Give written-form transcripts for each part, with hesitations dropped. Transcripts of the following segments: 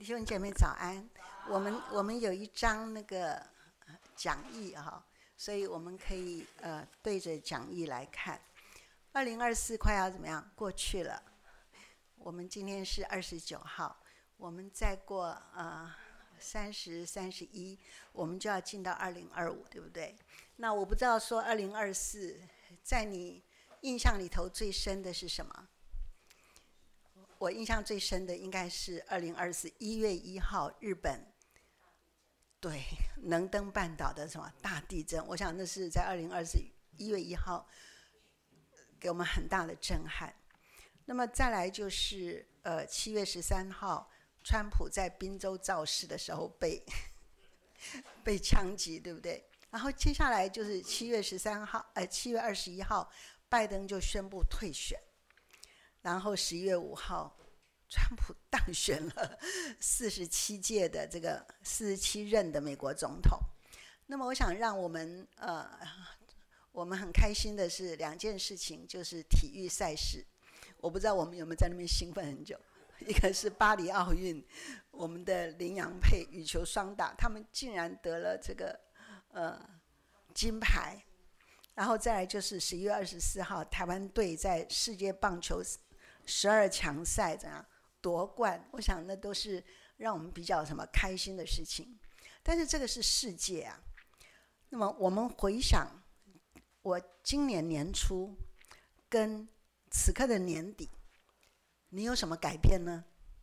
兄姐妹早安。我们有一张那个讲义哈，所以我们可以对着讲义来看。2024快要怎么样过去了？我们今天是29号，我们再过30、31，我们就要进到2025，对不对？那我不知道说2024在你印象里头最深的是什么？我印象最深的应该是2024 1月1号日本对能登半岛的什么大地震，我想那是在2024 1月1号给我们很大的震撼。那么再来就是7月13号川普在宾州造势的时候被枪击，对不对？然后接下来就是7月21号拜登就宣布退选，然后11月5号川普当选了47届的这个47任的美国总统。那么我想让我们很开心的是两件事情，就是体育赛事，我不知道我们有没有在那边兴奋很久。一个是巴黎奥运，我们的林洋配羽球双打，他们竟然得了这个金牌。然后再来就是11月24号台湾队在世界棒球12强赛怎样夺冠，我想那都是让我们比较开心的事情。但是这个是世界啊。那么我们回想我今年年初跟此刻的年底，你有什么改变呢？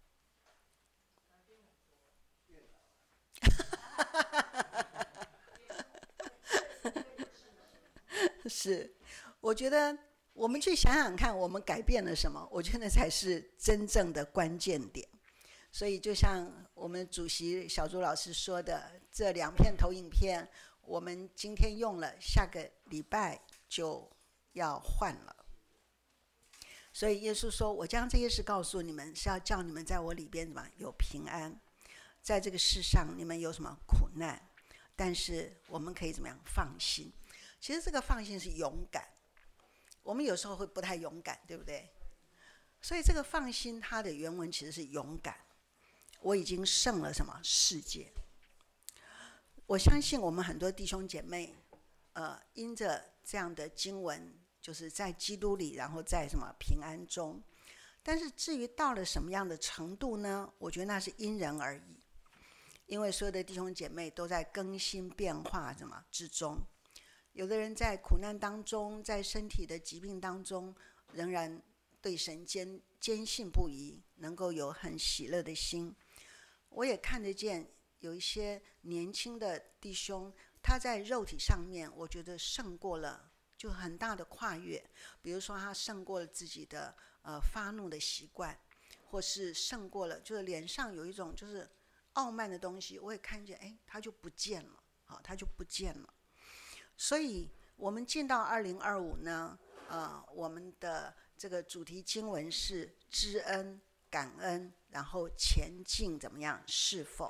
是，我觉得我们去想想看，我们改变了什么？我觉得才是真正的关键点。所以就像我们主席小朱老师说的，这2片投影片我们今天用了，下个礼拜就要换了。所以耶稣说，我将这些事告诉你们，是要叫你们在我里边有平安。在这个世上你们有什么苦难，但是我们可以怎么样放心。其实这个放心是勇敢，我们有时候会不太勇敢，对不对？所以这个放心它的原文其实是勇敢。我已经胜了什么世界。我相信我们很多弟兄姐妹因着这样的经文，就是在基督里，然后在什么平安中。但是至于到了什么样的程度呢？我觉得那是因人而异，因为所有的弟兄姐妹都在更新变化之中。有的人在苦难当中，在身体的疾病当中，仍然对神坚信不疑，能够有很喜乐的心。我也看得见有一些年轻的弟兄，他在肉体上面我觉得胜过了，就很大的跨越。比如说他胜过了自己的发怒的习惯，或是胜过了就是脸上有一种就是傲慢的东西，我也看见他就不见了，他就不见了。所以我们进到2025呢，我们的这个主题经文是知恩感恩，然后前进怎么样侍奉。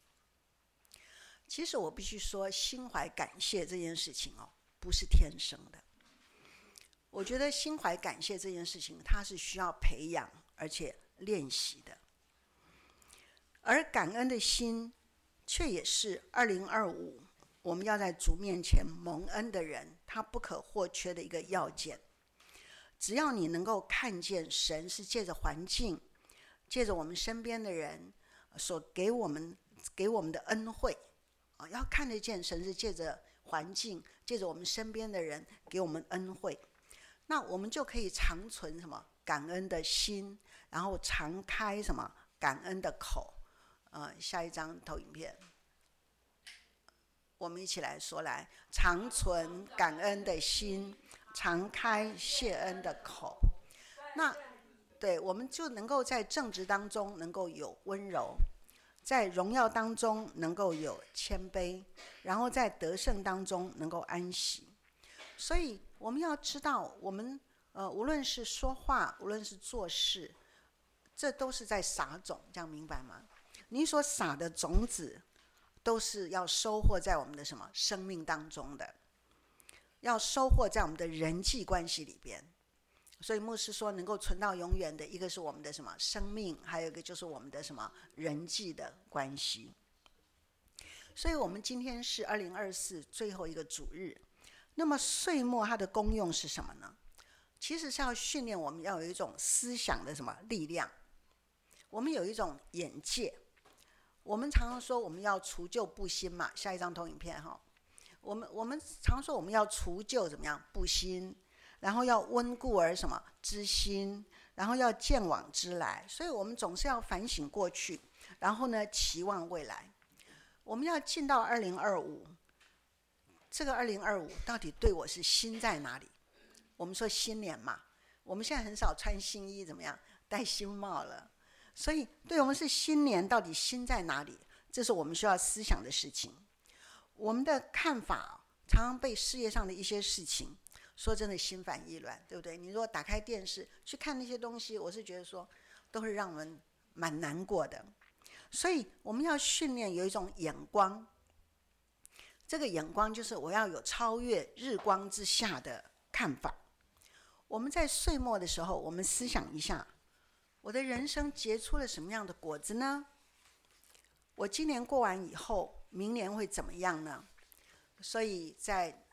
其实我必须说，心怀感谢这件事情不是天生的。我觉得心怀感谢这件事情，它是需要培养而且练习的。而感恩的心，却也是2025我们要在主面前蒙恩的人，他不可或缺的一个要件。只要你能够看见神是借着环境，借着我们身边的人所给我们的恩惠，要看得见神是借着环境，借着我们身边的人给我们恩惠，那我们就可以常存什么感恩的心，然后常开什么感恩的口。下一张投影片，我们一起来说，来，常存感恩的心，常开谢恩的口。那对，我们就能够在正直当中能够有温柔，在荣耀当中能够有谦卑，然后在得胜当中能够安息。所以我们要知道，我们无论是说话，无论是做事，这都是在撒种，这样明白吗？你所撒的种子都是要收获在我们的什么生命当中的，要收获在我们的人际关系里边。 所以牧师说能够存到永远的，一个是我们的什么生命，还有一个就是我们的什么人际的关系。所以我们今天是2024最后一个主日。那么岁末它的功用是什么呢？其实是要训练我们要有一种思想的什么力量，我们有一种眼界。我们常常说我们要除旧布新嘛，下一张投影片哈。我们常说我们要除旧怎么样布新，然后要温故而什么知新，然后要见往知来。所以我们总是要反省过去，然后呢期望未来。我们要进到2025，这个2025到底对我是新在哪里？我们说新年嘛，我们现在很少穿新衣，怎么样戴新帽了。所以对我们是新年到底新在哪里，这是我们需要思想的事情。我们的看法常常被世界上的一些事情说真的心烦意乱，对不对？你如果打开电视去看那些东西，我是觉得说都会让我们蛮难过的。所以我们要训练有一种眼光，这个眼光就是我要有超越日光之下的看法。我们在岁末的时候，我们思想一下，我的人生结出了什么样的果子呢？我今年过完以后，明年会怎么样呢？所以在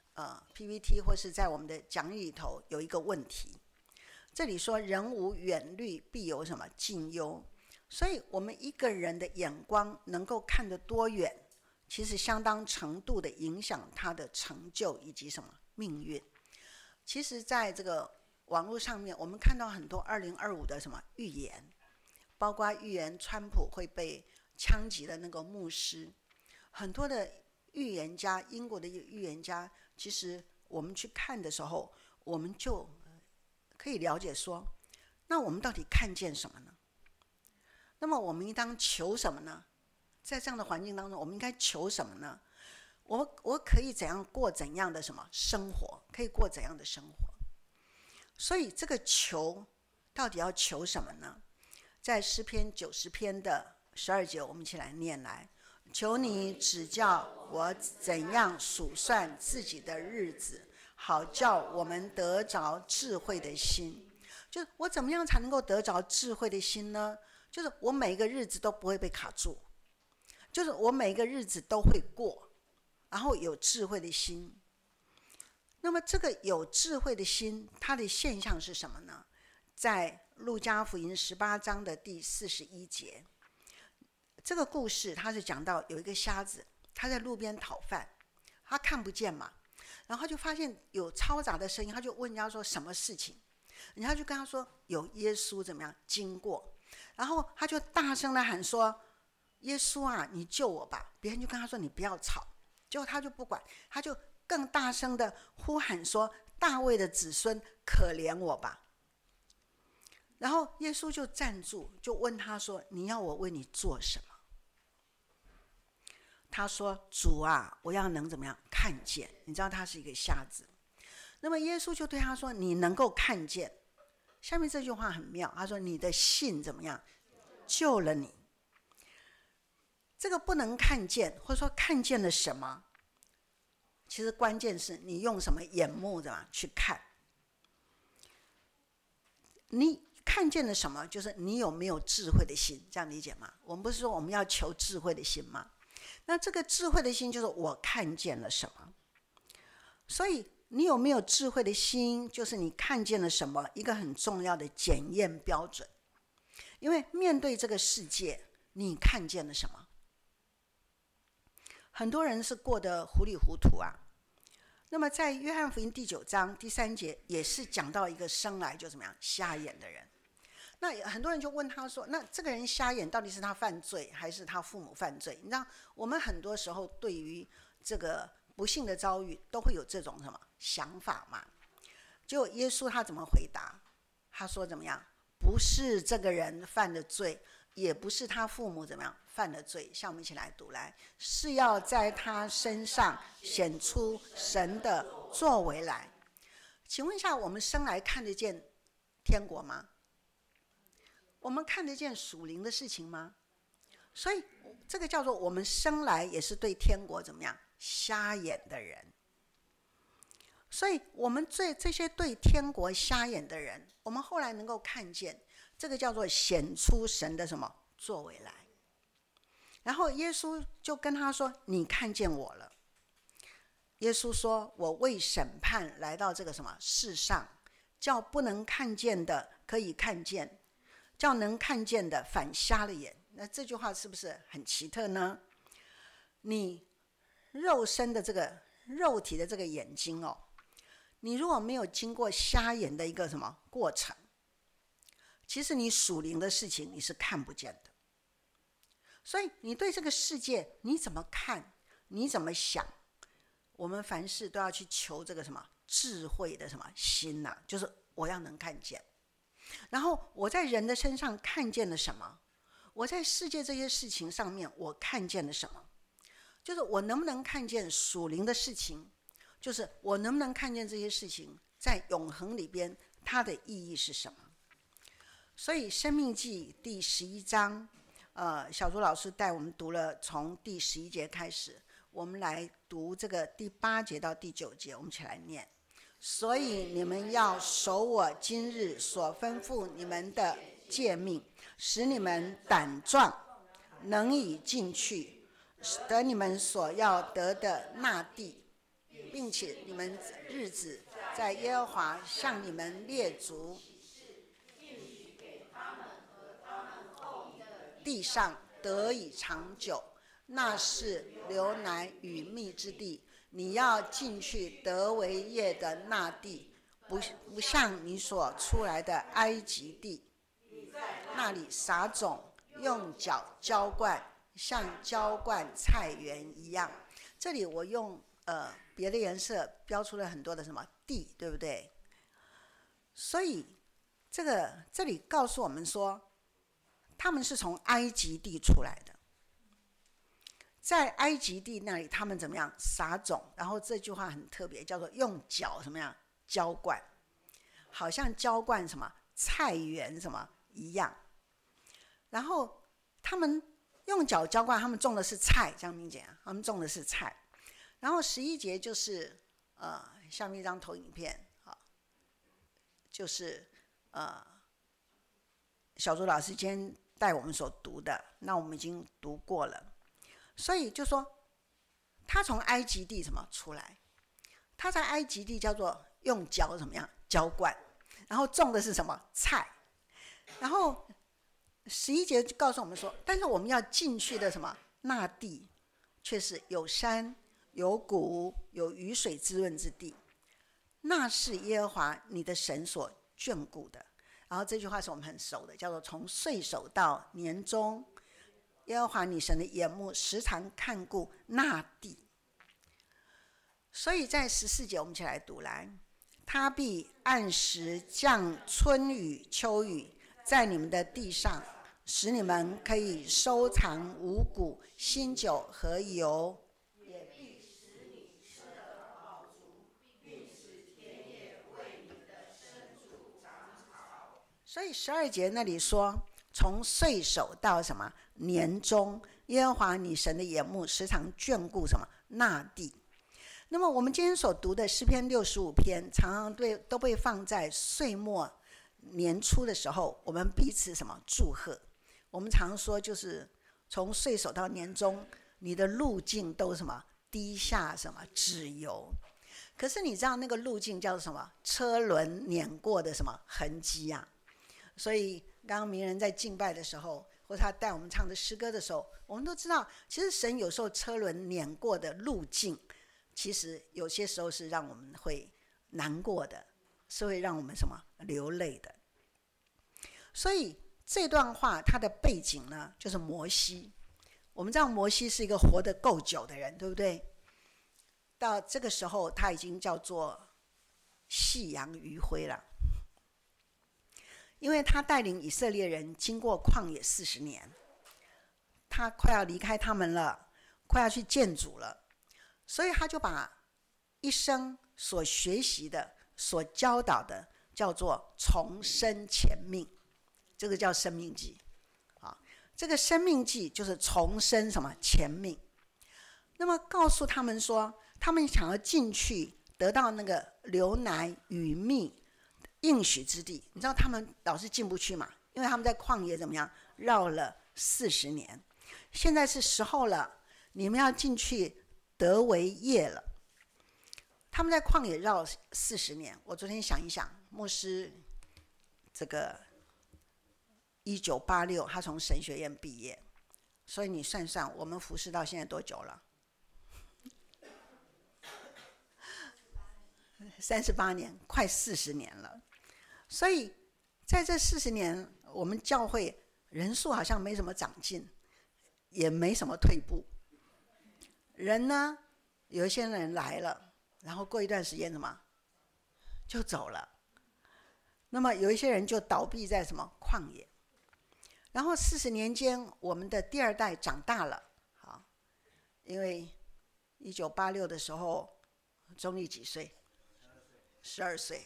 PPT 或是在我们的讲义里头有一个问题，这里说人无远虑，必有什么近忧。所以我们一个人的眼光能够看得多远，其实相当程度的影响他的成就以及什么命运。其实在这个网络上面，我们看到很多2025的什么预言，包括预言川普会被枪击的那个牧师，很多的预言家，英国的预言家，其实我们去看的时候，我们就可以了解说，那我们到底看见什么呢？那么我们应当求什么呢？在这样的环境当中，我们应该求什么呢？我可以怎样过怎样的什么生活？可以过怎样的生活？所以这个求到底要求什么呢？在诗篇90篇的12节，我们一起来念来。求你指教我怎样数算自己的日子，好叫我们得着智慧的心。就是我怎么样才能够得着智慧的心呢？就是我每一个日子都不会被卡住，就是我每一个日子都会过，然后有智慧的心。那么这个有智慧的心，它的现象是什么呢？在路加福音18章的第41节，这个故事他是讲到有一个瞎子，他在路边讨饭，他看不见嘛，然后他就发现有嘈杂的声音，他就问人家说什么事情，人家就跟他说有耶稣怎么样经过，然后他就大声的喊说，耶稣啊，你救我吧。别人就跟他说你不要吵，结果他就不管，他就更大声的呼喊说，大卫的子孙，可怜我吧。然后耶稣就站住，就问他说，你要我为你做什么？他说，主啊，我要能怎么样看见。你知道他是一个瞎子，那么耶稣就对他说，你能够看见。下面这句话很妙，他说你的信怎么样救了你。这个不能看见，或者说看见了什么，其实关键是你用什么眼目怎么去看。你看见了什么，就是你有没有智慧的心，这样理解吗？我们不是说我们要求智慧的心吗？那这个智慧的心就是我看见了什么。所以你有没有智慧的心，就是你看见了什么一个很重要的检验标准。因为面对这个世界，你看见了什么？很多人是过得糊里糊涂啊。那么在约翰福音第9章第3节也是讲到一个生来就怎么样瞎眼的人。那很多人就问他说，那这个人瞎眼到底是他犯罪还是他父母犯罪？你知道我们很多时候对于这个不幸的遭遇都会有这种什么想法嘛。结果耶稣他怎么回答？他说怎么样？不是这个人犯的罪，也不是他父母怎么样犯的罪。像我们一起来读来，是要在他身上显出神的作为来。请问一下，我们生来看得见天国吗？我们看得见属灵的事情吗？所以这个叫做我们生来也是对天国怎么样瞎眼的人。 所以我们这些对天国瞎眼的人，我们后来能够看见，这个叫做显出神的什么作为来。然后耶稣就跟他说：“你看见我了。”耶稣说：“我为审判来到这个什么世上，叫不能看见的可以看见，叫能看见的反瞎了眼。”那这句话是不是很奇特呢？你肉身的这个肉体的这个眼睛哦，你如果没有经过瞎眼的一个什么过程，其实你属灵的事情你是看不见的。所以你对这个世界你怎么看，你怎么想，我们凡事都要去求这个什么智慧的什么心啊，就是我要能看见。然后我在人的身上看见了什么，我在世界这些事情上面我看见了什么，就是我能不能看见属灵的事情，就是我能不能看见这些事情在永恒里边它的意义是什么。所以申命记第11章小朱老师带我们读了从第11节开始，我们来读这个第8节到第9节，我们一起来念。所以你们要守我今日所吩咐你们的诫命，使你们胆壮，能以进去，得你们所要得的那地，并且你们日子在耶和华向你们列祖地上得以长久，那是流奶与蜜之地。你要进去得为业的那地，不像你所出来的埃及地，那里撒种，用脚浇灌，像浇灌菜园一样。这里我用别的颜色标出了很多的什么地，对不对？所以这里告诉我们说，他们是从埃及地出来的，在埃及地那里他们怎么样撒种，然后这句话很特别，叫做用脚什么样浇灌，好像浇灌什么菜园什么一样。然后他们用脚浇灌，他们种的是菜，这样明显他们种的是菜。然后11节就是下面一张投影片就是小朱老师今天带我们所读的，那我们已经读过了。所以就说他从埃及地什么出来，他在埃及地叫做用脚怎么样浇灌，然后种的是什么菜。然后11节就告诉我们说，但是我们要进去的什么那地却是有山有谷有雨水滋润之地，那是耶和华你的神所眷顾的。然后这句话是我们很熟的，叫做从岁首到年终，耶和华你神的眼目时常看顾那地。所以在14节我们一起来读来，他必按时降春雨秋雨在你们的地上，使你们可以收藏五谷新酒和油，也必使你吃得饱足，并使田野为你的牲畜长草。所以12节那里说，从岁首到什么年终，耶和华你神的眼目时常眷顾什么那地。那么我们今天所读的诗篇65篇，常常都被放在岁末年初的时候，我们彼此什么祝贺。我们常说就是从岁首到年终，你的路径都什么滴下什么脂油。可是你知道那个路径叫做什么？车轮碾过的什么痕迹啊？所以刚刚名人在敬拜的时候，或者他带我们唱的诗歌的时候，我们都知道，其实神有时候车轮碾过的路径，其实有些时候是让我们会难过的，是会让我们什么流泪的。所以这段话它的背景呢，就是摩西。我们知道摩西是一个活得够久的人，对不对？到这个时候他已经叫做夕阳余晖了，因为他带领以色列人经过旷野40年，他快要离开他们了，快要去见主了，所以他就把一生所学习的、所教导的叫做重生前命，这个叫生命记。这个生命记就是重生什么前命。那么告诉他们说，他们想要进去得到那个流奶与蜜应许之地。你知道他们老是进不去嘛？因为他们在旷野怎么样绕了40年，现在是时候了，你们要进去得为业了。他们在旷野绕40年，我昨天想一想，牧师这个1986他从神学院毕业，所以你算算我们服侍到现在多久了？38年，快40年了。所以在这40年，我们教会人数好像没什么长进，也没什么退步。人呢，有一些人来了，然后过一段时间什么就走了。那么有一些人就倒闭在什么旷野。然后40年间，我们的第二代长大了，好，因为1986的时候，钟丽几岁？12岁，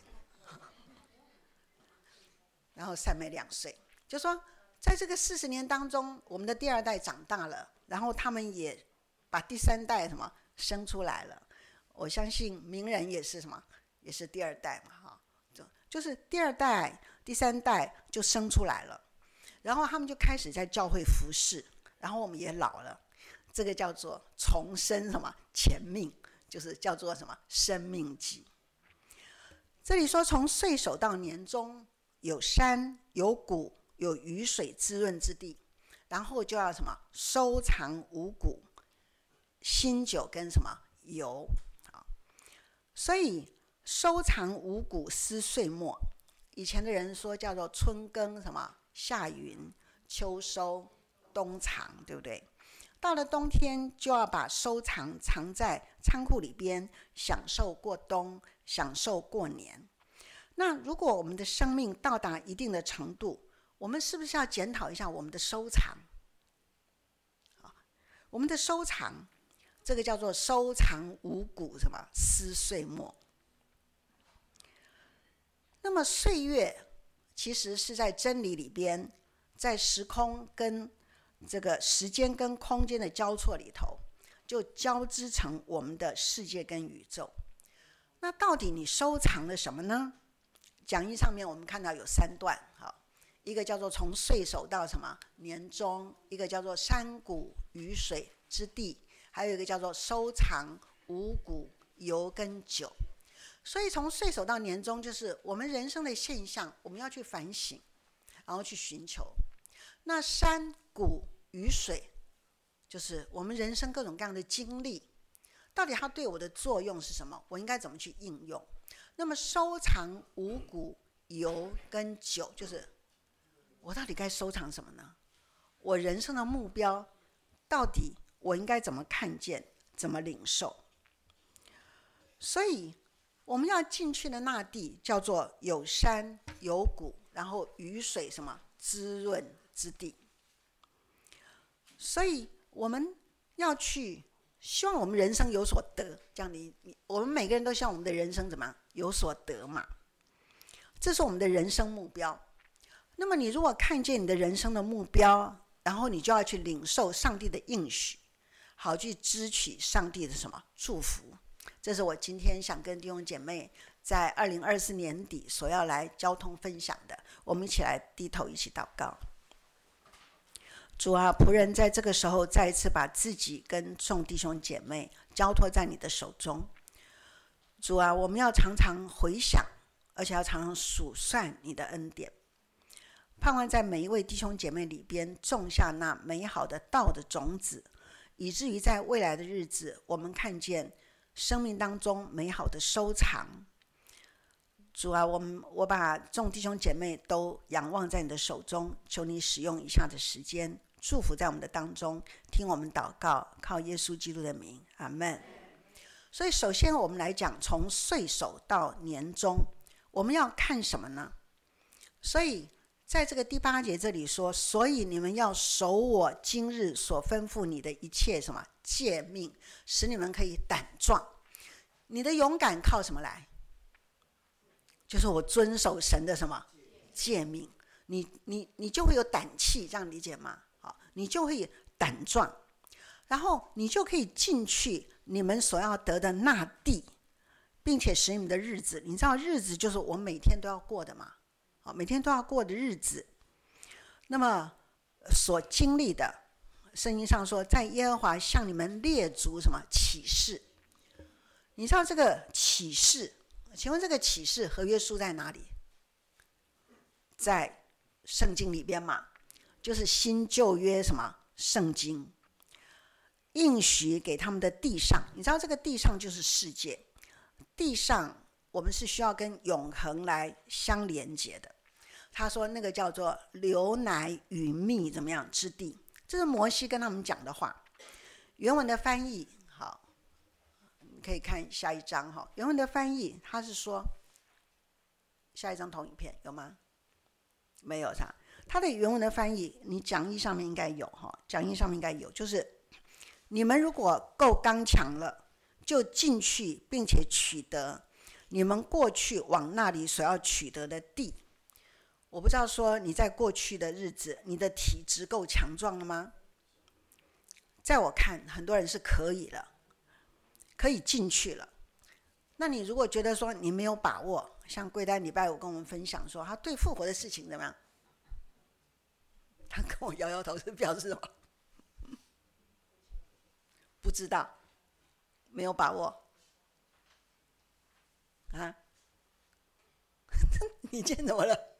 然后善美2岁。就说在这个40年当中，我们的第二代长大了，然后他们也把第三代什么生出来了。我相信名人也是什么，也是第二代嘛，哈，就是第二代、第三代就生出来了。然后他们就开始在教会服侍，然后我们也老了，这个叫做重生什么前命，就是叫做什么生命记。这里说从岁首到年终，有山有谷有雨水滋润之地，然后就要什么收藏五谷、新酒跟什么油。所以收藏五谷思岁末，以前的人说叫做春耕什么夏耘秋收冬藏，对不对？到了冬天就要把收藏藏在仓库里边，享受过冬，享受过年。那如果我们的生命到达一定的程度，我们是不是要检讨一下我们的收藏？我们的收藏，这个叫做收藏五谷什么思岁末。那么岁月其实是在真理里边，在时空跟这个时间跟空间的交错里头，就交织成我们的世界跟宇宙。那到底你收藏了什么呢？讲义上面我们看到有3段，好，一个叫做从岁首到什么年终，一个叫做山谷雨水之地，还有一个叫做收藏五谷油跟酒。所以从岁首到年终，就是我们人生的现象，我们要去反省，然后去寻求。那山谷雨水，就是我们人生各种各样的经历，到底它对我的作用是什么？我应该怎么去应用？那么收藏五谷油跟酒，就是我到底该收藏什么呢？我人生的目标到底我应该怎么看见，怎么领受？所以我们要进去的那地叫做有山有谷，然后雨水什么滋润之地。所以我们要去希望我们人生有所得，这样我们每个人都希望我们的人生怎么样有所得嘛，这是我们的人生目标。那么你如果看见你的人生的目标，然后你就要去领受上帝的应许，好去支取上帝的什么祝福。这是我今天想跟弟兄姐妹在2024年底所要来交通分享的。我们一起来低头一起祷告。主啊，仆人在这个时候再一次把自己跟众弟兄姐妹交托在你的手中。主啊，我们要常常回想，而且要常常数算你的恩典，盼望在每一位弟兄姐妹里边种下那美好的道的种子，以至于在未来的日子，我们看见生命当中美好的收藏。主啊，我把众弟兄姐妹都仰望在你的手中，求你使用以下的时间祝福在我们的当中，听我们祷告，靠耶稣基督的名，阿们。所以首先我们来讲从岁首到年终，我们要看什么呢？所以在这个第8节这里说，所以你们要守我今日所吩咐你的一切什么诫命，使你们可以胆壮。你的勇敢靠什么来？就是我遵守神的什么诫命，你就会有胆气，这样理解吗？好，你就会胆壮，然后你就可以进去你们所要得的那地， 并且使你们的日子，你知道日子就是我们每天都要过的嘛，每天都要过的日子。那么所经历的，圣经上说，在耶和华向你们列祖什么启示？你知道这个启示？请问这个启示合约书在哪里？在圣经里边嘛，就是新旧约什么圣经应许给他们的地上。你知道这个地上就是世界，地上我们是需要跟永恒来相连接的。他说那个叫做流奶与蜜怎么样之地，这是摩西跟他们讲的话。原文的翻译，好，你可以看下一章哈。原文的翻译，他是说，下一张投影片有吗？没有啥。他的原文的翻译，你讲义上面应该有哈，讲义上面应该有，就是你们如果够刚强了，就进去并且取得你们过去往那里所要取得的地。我不知道说你在过去的日子，你的体质够强壮了吗？在我看，很多人是可以了，可以进去了。那你如果觉得说你没有把握，像贵丹礼拜五跟我们分享说，他对复活的事情怎么样？他跟我摇摇头，是表示什么？不知道，没有把握啊？你见怎么了？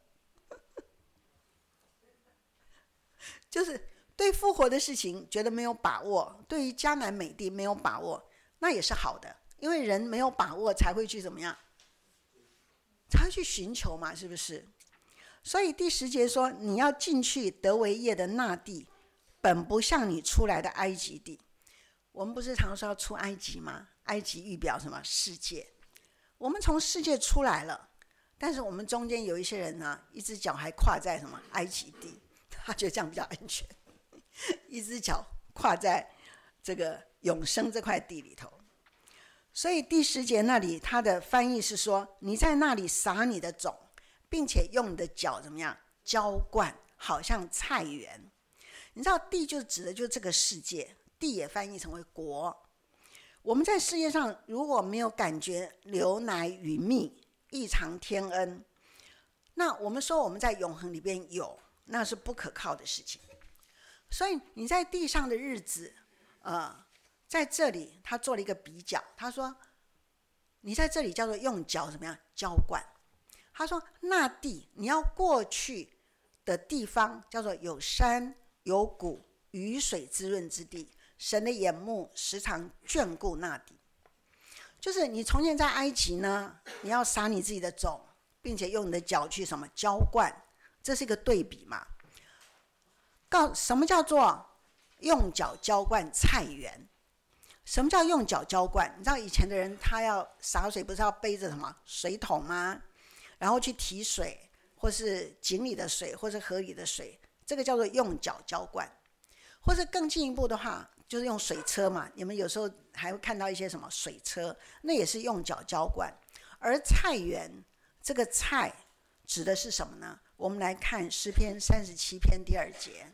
就是对复活的事情觉得没有把握，对于迦南美地没有把握，那也是好的，因为人没有把握才会去怎么样？才会去寻求嘛，是不是？所以第10节说，你要进去得为业的那地，本不像你出来的埃及地。我们不是常说要出埃及吗？埃及预表什么？世界。我们从世界出来了，但是我们中间有一些人呢，一只脚还跨在什么埃及地，他觉得这样比较安全，一只脚跨在这个永生这块地里头。所以第10节那里他的翻译是说，你在那里撒你的种，并且用你的脚怎么样浇灌，好像菜园。你知道地就指的就是这个世界，地也翻译成为国。我们在世界上如果没有感觉流奶与蜜，异常天恩，那我们说我们在永恒里边有，那是不可靠的事情。所以你在地上的日子，在这里他做了一个比较，他说你在这里叫做用脚怎么样浇灌。他说那地你要过去的地方叫做有山有谷，雨水滋润之地，神的眼目时常眷顾那地。就是你从前在埃及呢，你要撒你自己的种，并且用你的脚去什么浇灌，这是一个对比嘛。什么叫做用脚浇灌菜园？什么叫用脚浇灌？你知道以前的人他要洒水不是要背着什么水桶吗？然后去提水，或是井里的水，或是河里的水，这个叫做用脚浇灌。或是更进一步的话，就是用水车嘛，你们有时候还会看到一些什么水车，那也是用脚浇灌。而菜园，这个菜指的是什么呢？我们来看诗篇37篇第2节，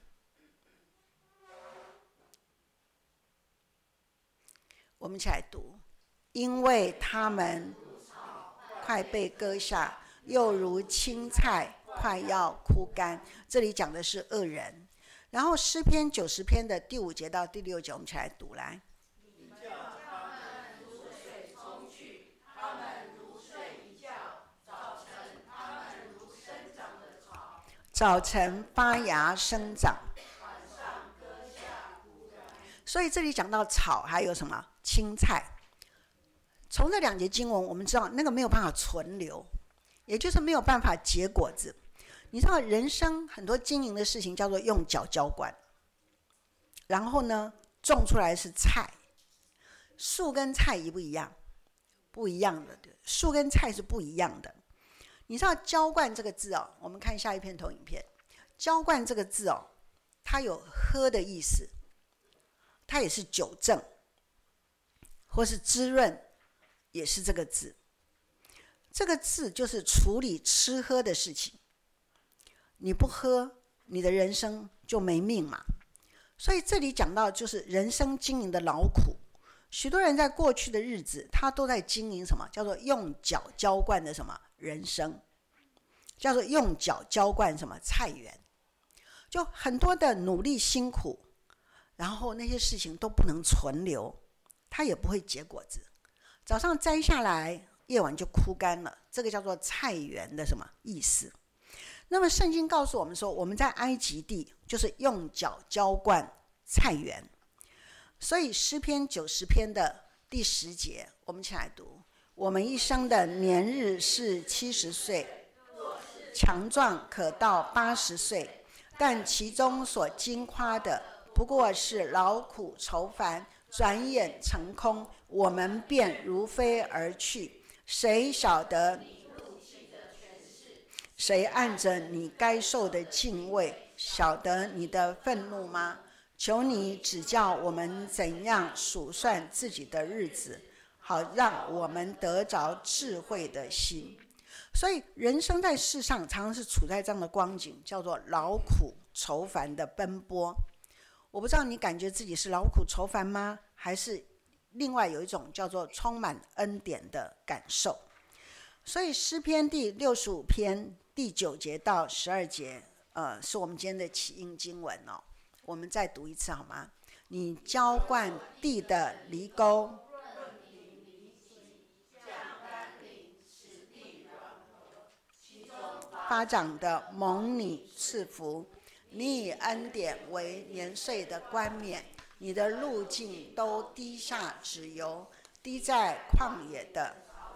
我们一起来读。因为他们快被割下，又如青菜快要枯干。这里讲的是恶人。然后诗篇90篇的第5节到第6节，我们一起来读来。 你叫他们如水冲去，他们如睡一觉，早晨他们如生长的草， 早晨发芽生长， 晚上割下枯干。 所以这里讲到草还有什么青菜。从这2节经文我们知道那个没有办法存留，也就是没有办法结果子。你知道人生很多经营的事情叫做用脚浇灌，然后呢种出来是菜。树跟菜一不一样？不一样的，树跟菜是不一样的。你知道浇灌这个字哦，我们看下一篇投影片。浇灌这个字哦，它有喝的意思，它也是纠正或是滋润，也是这个字。这个字就是处理吃喝的事情，你不喝，你的人生就没命嘛。所以这里讲到就是人生经营的劳苦， 许多人在过去的日子，他都在经营什么叫做用脚浇灌的什么人生，叫做用脚浇灌什么菜园，就很多的努力辛苦，然后那些事情都不能存留，它也不会结果子。早上摘下来，夜晚就枯干了，这个叫做菜园的什么意思？那么圣经告诉我们说，我们在埃及地就是用脚浇灌菜园。所以诗篇90篇的第10节，我们一起来读：我们一生的年日是70岁，强壮可到80岁，但其中所经夸的不过是劳苦愁烦，转眼成空，我们便如飞而去。谁晓得？谁按着你该受的敬畏，晓得你的愤怒吗？求你指教我们怎样数算自己的日子，好让我们得着智慧的心。所以人生在世上常常是处在这样的光景，叫做劳苦愁烦的奔波。我不知道你感觉自己是劳苦愁烦吗？还是另外有一种叫做充满恩典的感受？所以诗篇第65篇第9节到12节，是我们今天的起因经文哦。我们再读一次好吗？你浇灌地的犁沟，发长的蒙你赐福。你以恩典为年岁的冠冕，你的路径都滴下脂油，滴在旷野的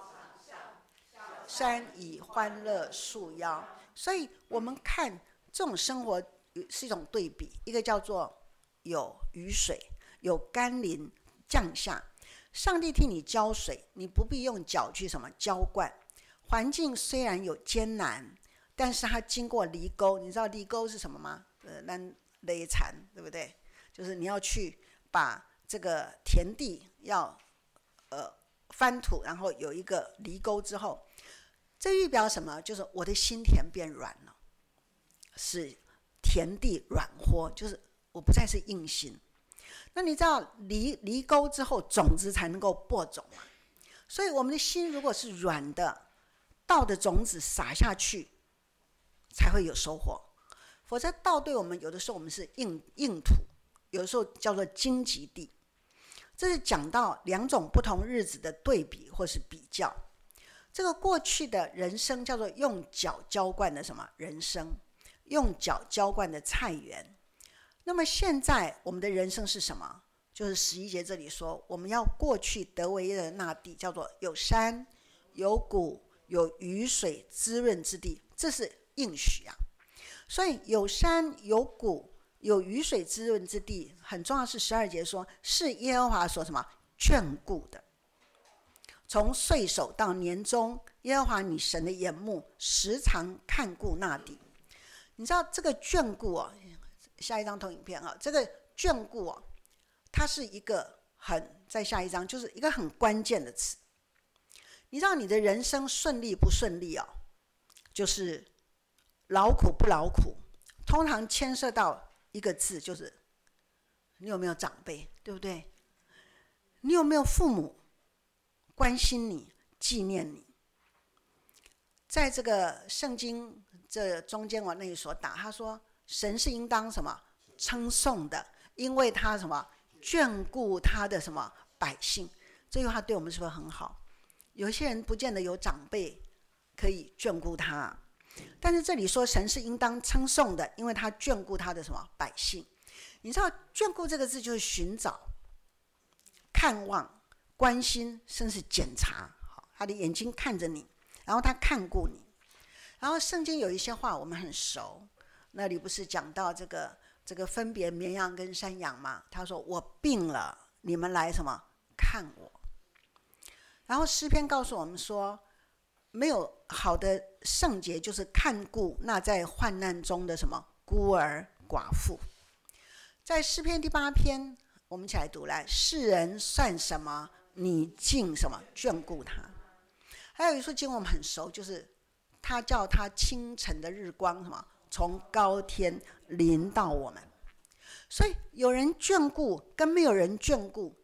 山以欢乐束腰。所以我们看这种生活是一种对比，一个叫做有雨水，有甘霖降下，上帝替你浇水，你不必用脚去什么浇灌。环境虽然有艰难，但是它经过犁沟。你知道犁沟是什么吗？勒残，对不对？就是你要去把这个田地要翻土，然后有一个犁沟之后，这预表什么？就是我的心田变软了，使田地软和，就是我不再是硬心。那你知道犁沟之后，种子才能够播种嘛？所以我们的心如果是软的，稻的种子撒下去才会有收获，否则稻对我们有的时候我们是硬土，有的时候叫做荆棘地。这是讲到两种不同日子的对比或是比较。这个过去的人生叫做用脚浇灌的什么人生，用脚浇灌的菜园。那么现在我们的人生是什么？就是11节这里说，我们要过去得为业的那地，叫做有山有谷有雨水滋润之地，这是应许啊。所以有山有谷有雨水滋润之地，很重要是12节说，是耶和华所什么眷顾的。从岁首到年终，耶和华你神的眼目时常看顾那地。你知道这个眷顾哦，下一张投影片啊，这个眷顾哦，它是一个在下一张就是一个很关键的词。你知道你的人生顺利不顺利哦，就是劳苦不劳苦，通常牵涉到一个字，就是你有没有长辈，对不对？你有没有父母关心你、纪念你？在这个圣经这中间往那里所打，他说神是应当什么称颂的，因为他什么眷顾他的什么百姓。这句话对我们是不是很好？有些人不见得有长辈可以眷顾他，但是这里说神是应当称颂的，因为他眷顾他的什么百姓。你知道眷顾这个字就是寻找、看望、关心，甚至检查。他的眼睛看着你，然后他看顾你。然后圣经有一些话我们很熟，那里不是讲到这个分别绵羊跟山羊吗？他说我病了，你们来什么看我。然后诗篇告诉我们说，没有好的圣洁就是看顾那在患难中的什么孤儿寡妇。在诗篇第8篇，我们一起来读来，世人算什么，你竟什么眷顾他。还有一处经文我们很熟，就是他叫他清晨的日光什么从高天临到我们。所以有人眷顾跟没有人眷顾，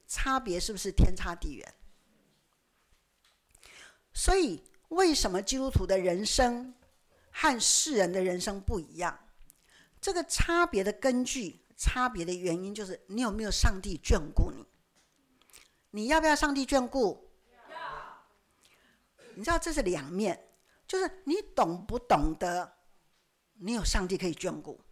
差别是不是天差地远？所以为什么基督徒的人生和世人的人生不一样？这个差别的根据、差别的原因，就是你有没有上帝眷顾你？你要不要上帝眷顾？ 要。 你知道这是两面，就是你懂不懂得，你有上帝可以眷顾。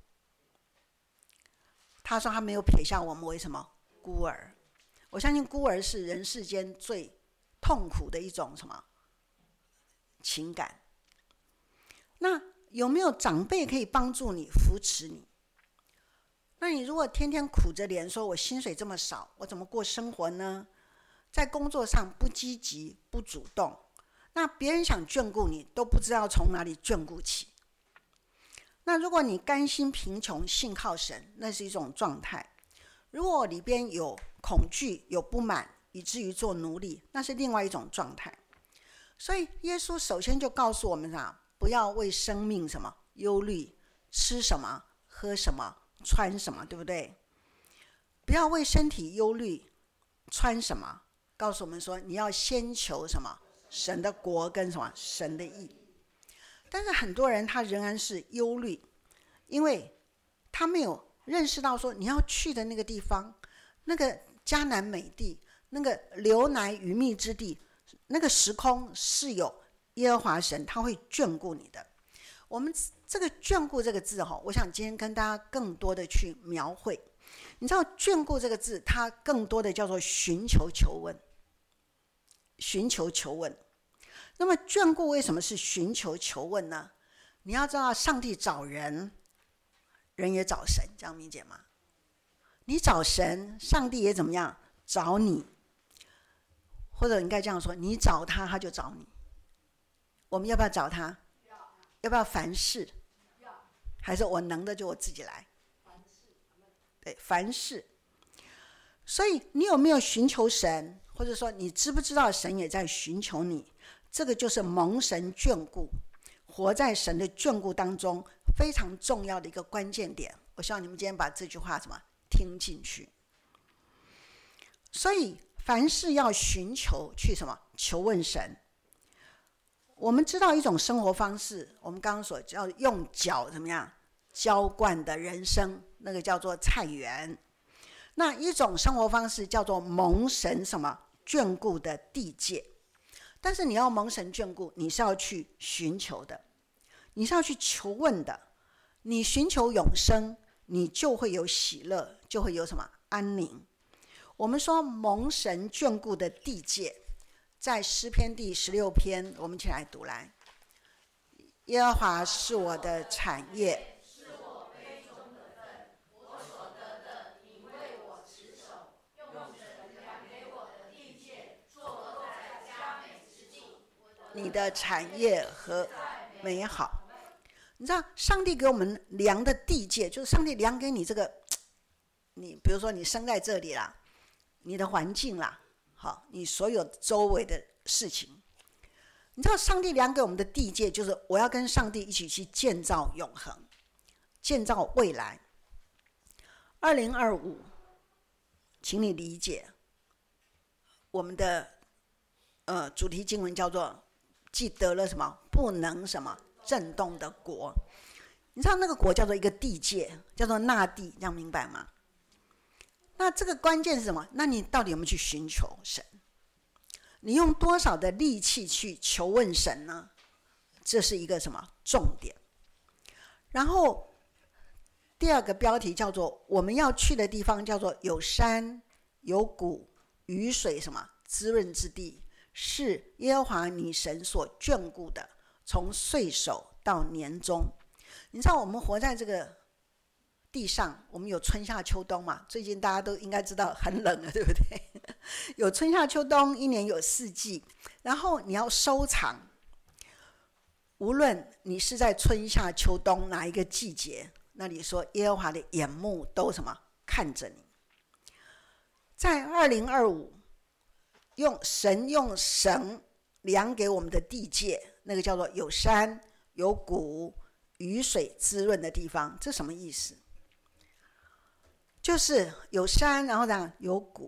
他说他没有撇下我们为什么孤儿？我相信孤儿是人世间最痛苦的一种什么情感。那有没有长辈可以帮助你、扶持你？那你如果天天苦着脸说我薪水这么少，我怎么过生活呢？在工作上不积极、不主动，那别人想眷顾你都不知道从哪里眷顾起。那如果你甘心贫穷，信靠神，那是一种状态。如果里边有恐惧、有不满，以至于做奴隶，那是另外一种状态。所以耶稣首先就告诉我们不要为生命什么忧虑，吃什么、喝什么、穿什么，对不对？不要为身体忧虑，穿什么？告诉我们说，你要先求什么？神的国跟什么？神的义。但是很多人他仍然是忧虑，因为他没有认识到说你要去的那个地方，那个迦南美地，那个流奶与蜜之地，那个时空是有耶和华神他会眷顾你的。我们这个眷顾这个字我想今天跟大家更多的去描绘。你知道眷顾这个字它更多的叫做寻求求问，寻求求问。那么眷顾为什么是寻求求问呢？你要知道上帝找人，人也找神，这样理解吗？你找神，上帝也怎么样？找你。或者应该这样说，你找他，他就找你。我们要不要找他？要不要凡事？还是我能的就我自己来？对，凡事。所以你有没有寻求神？或者说你知不知道神也在寻求你？这个就是蒙神眷顾，活在神的眷顾当中非常重要的一个关键点。我希望你们今天把这句话听进去。所以凡事要寻求去求问神。我们知道一种生活方式，我们刚刚所叫用脚怎么样浇灌的人生，那个叫做菜园。那一种生活方式叫做蒙神眷顾的地界。但是你要蒙神眷顾，你是要去寻求的，你是要去求问的。你寻求永生，你就会有喜乐，就会有安宁。我们说蒙神眷顾的地界，在诗篇第16篇，我们一起来读来。耶和华是我的产业， 是我杯中的分，我所得的，你为我持守，用神量给我的地界，坐在佳美之地。 你的产业和美好。你知道上帝给我们量的地界，就是上帝量给你这个，你比如说你生在这里啦，你的环境啦，好，你所有周围的事情。你知道上帝量给我们的地界，就是我要跟上帝一起去建造永恒，建造未来。2025，请你理解，我们的主题经文叫做既得了不能震动的国。你知道那个国叫做一个地界，叫做那地，这样明白吗？那这个关键是什么？那你到底有没有去寻求神？你用多少的力气去求问神呢？这是一个重点。然后第二个标题叫做我们要去的地方叫做有山有谷雨水滋润之地，是耶和华你神所眷顾的，从岁首到年终。你知道我们活在这个地上，我们有春夏秋冬嘛？最近大家都应该知道很冷了，对不对？有春夏秋冬，一年有4季。然后你要收藏，无论你是在春夏秋冬哪一个季节，那你说耶和华的眼目都看着你。在2025，用神量给我们的地界，那个叫做有山有谷雨水滋润的地方。这什么意思？就是有山，然后有谷，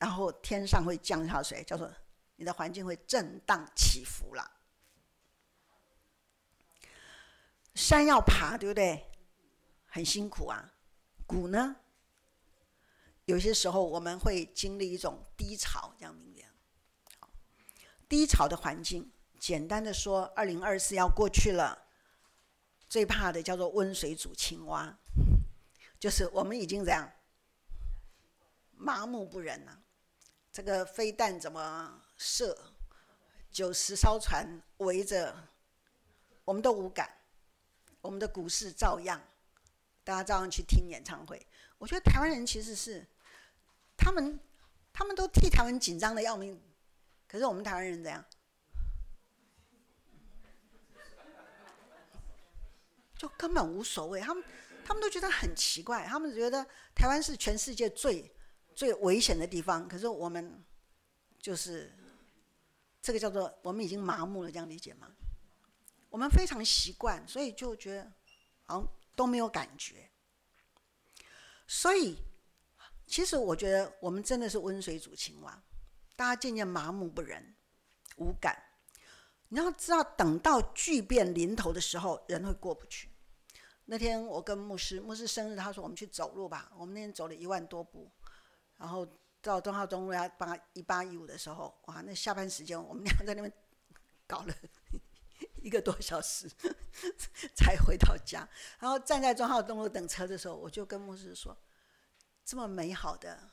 然后天上会降下水，叫做你的环境会震荡起伏了。山要爬，对不对？很辛苦啊。谷呢，有些时候我们会经历一种低潮，这样明白？低潮的环境，简单的说，2024要过去了，最怕的叫做温水煮青蛙，就是我们已经这样麻木不仁了。这个飞弹怎么射，90艘船围着，我们都无感，我们的股市照样，大家照样去听演唱会。我觉得台湾人其实是，他们都替台湾紧张的要命，可是我们台湾人怎样？就根本无所谓，他们都觉得很奇怪，他们觉得台湾是全世界最危险的地方，可是我们就是这个叫做我们已经麻木了，这样理解吗？我们非常习惯，所以就觉得好像都没有感觉。所以其实我觉得我们真的是温水煮青蛙，大家渐渐麻木不仁，无感。你要知道，等到巨变临头的时候，人会过不去。那天我跟牧师生日，他说我们去走路吧。我们那天走了1万多步，然后到忠孝东路要1815的时候，哇，那下班时间我们俩在那边搞了1个多小时才回到家。然后站在忠孝东路等车的时候，我就跟牧师说：这么美好的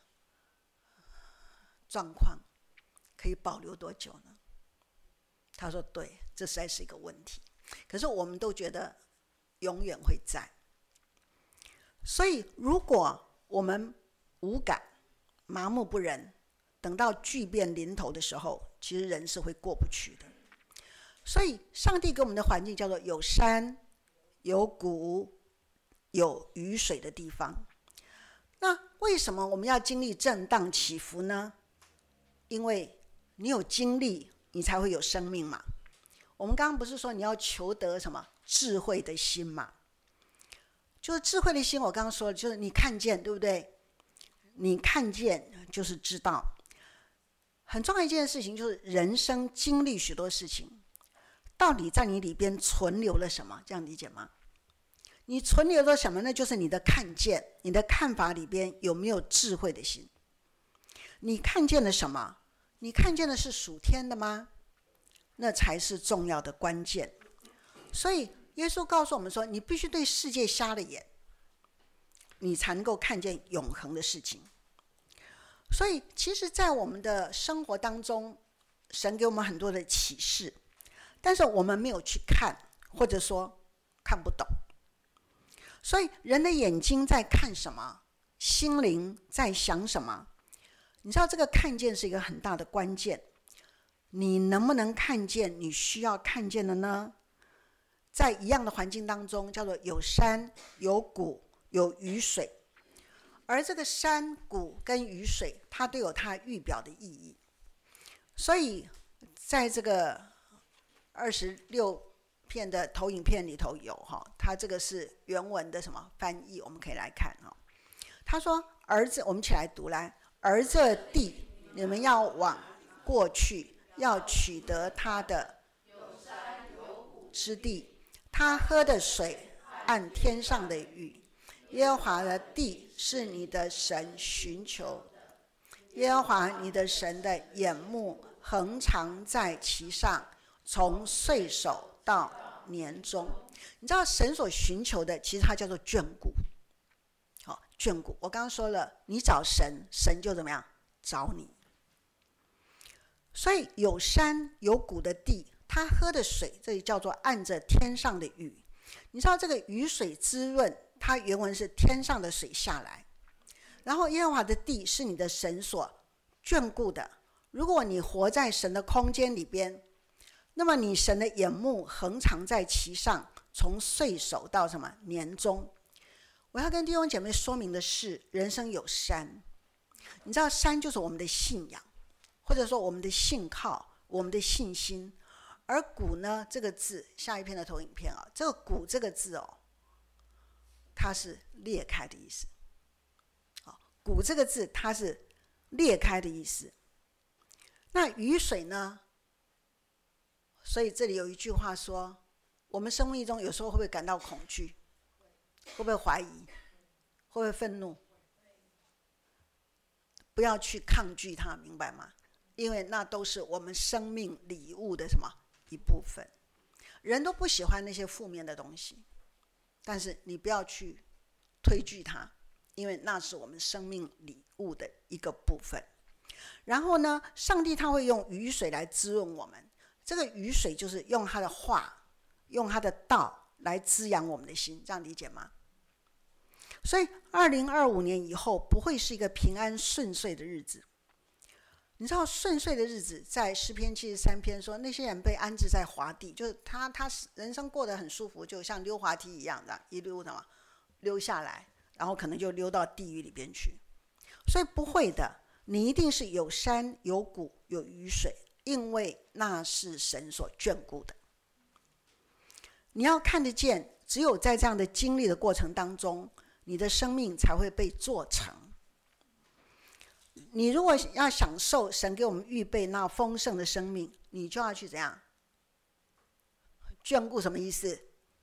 状况可以保留多久呢？他说：对，这实在是一个问题。可是我们都觉得永远会在。所以如果我们无感、麻木不仁，等到巨变临头的时候，其实人是会过不去的。所以上帝给我们的环境叫做有山、有谷、有雨水的地方。那为什么我们要经历震荡起伏呢？因为你有经历，你才会有生命嘛。我们刚刚不是说你要求得什么智慧的心嘛？就是智慧的心，我刚刚说的就是你看见，对不对？你看见就是知道。很重要一件事情就是人生经历许多事情，到底在你里边存留了什么？这样理解吗？你存留了什么呢？就是你的看见，你的看法里边有没有智慧的心？你看见了什么？你看见的是属天的吗？那才是重要的关键。所以耶稣告诉我们说，你必须对世界瞎了眼，你才能够看见永恒的事情。所以其实在我们的生活当中，神给我们很多的启示，但是我们没有去看，或者说看不懂。所以人的眼睛在看什么，心灵在想什么，你知道这个看见是一个很大的关键。你能不能看见你需要看见的呢？在一样的环境当中，叫做有山、有谷、有雨水。而这个山、谷跟雨水，它都有它预表的意义。所以在这个26片的投影片里头有它这个是原文的什么翻译，我们可以来看他说：儿子，我们一起来读来，儿子的地，你们要往过去，要取得他的之地，他喝的水按天上的雨。耶和华的地是你的神寻求的，耶和华你的神的眼目恒常在其上，从岁首到年终。你知道神所寻求的，其实它叫做眷顾。眷顾，我刚刚说了，你找神，神就怎么样找你。所以有山有谷的地，他喝的水，这里叫做按着天上的雨。你知道这个雨水滋润，它原文是天上的水下来。然后耶和华的地是你的神所眷顾的。如果你活在神的空间里边，那么你神的眼目恒常在其上，从岁首到什么年终。我要跟弟兄姐妹说明的是，人生有山。你知道山就是我们的信仰，或者说我们的信靠，我们的信心。而谷呢，这个字，下一篇的投影片这个谷这个字它是裂开的意思。谷这个字它是裂开的意思。那雨水呢？所以这里有一句话说，我们生命中有时候会不会感到恐惧？会不会怀疑？会不会愤怒？不要去抗拒它，明白吗？因为那都是我们生命礼物的什么一部分。人都不喜欢那些负面的东西，但是你不要去推拒它，因为那是我们生命礼物的一个部分。然后呢，上帝他会用雨水来滋润我们，这个雨水就是用他的话，用他的道来滋养我们的心，这样理解吗？所以2025年以后不会是一个平安顺遂的日子。你知道顺遂的日子在诗篇73篇说，那些人被安置在滑地，就是他人生过得很舒服，就像溜滑梯一样的，一溜什么溜下来，然后可能就溜到地狱里边去。所以不会的，你一定是有山有谷有雨水，因为那是神所眷顾的。你要看得见，只有在这样的经历的过程当中，你的生命才会被做成。你如果要享受神给我们预备那丰盛的生命，你就要去怎样？眷顾什么意思？